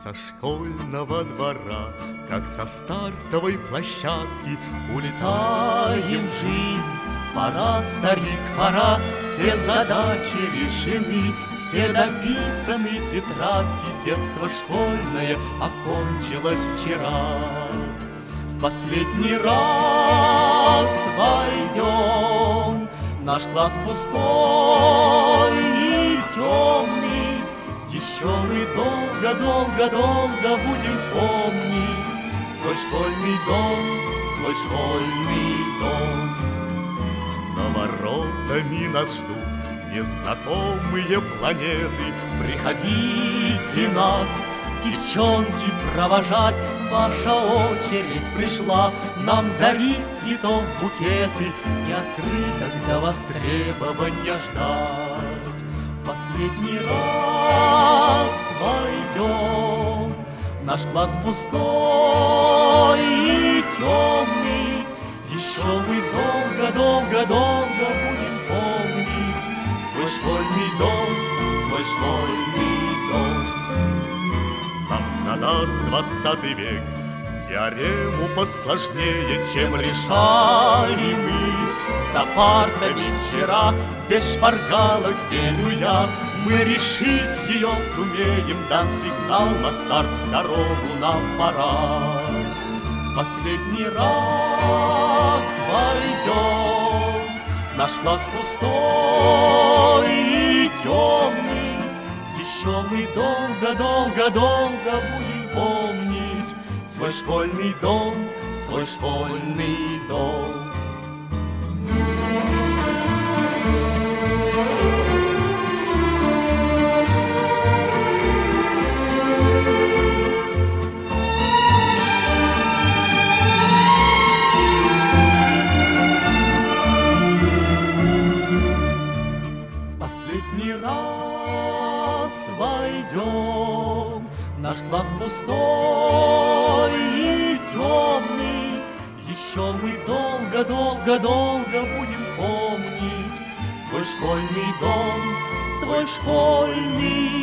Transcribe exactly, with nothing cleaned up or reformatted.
со школьного двора, как со стартовой площадки, улетаем в жизнь. Пора, старик, пора, все задачи решены, все дописаны тетрадки, детство школьное окончилось вчера. В последний раз войдем, наш класс пустой и темный, еще мы долго-долго-долго будем помнить свой школьный дом, свой школьный дом. За воротами нас ждут незнакомые планеты. Приходите нас, девчонки, провожать. Ваша очередь пришла нам дарить цветов букеты и открыток для востребования ждать. В последний раз войдем, наш класс пустой и темный, еще мы долго-долго-долго будем помнить свой школьный дом, свой школьный дом. Нам задаст двадцатый век теорему посложнее, чем решали мы за партами вчера. Без шпаргалок велю я, мы решить ее сумеем. Дан сигнал на старт, в дорогу нам пора. Последний раз войдем, наш класс пустой и темный, еще мы долго-долго-долго будем помнить свой школьный дом, свой школьный дом. Последний раз войдем, наш класс пустой и темный, еще мы долго-долго-долго будем помнить свой школьный дом, свой школьный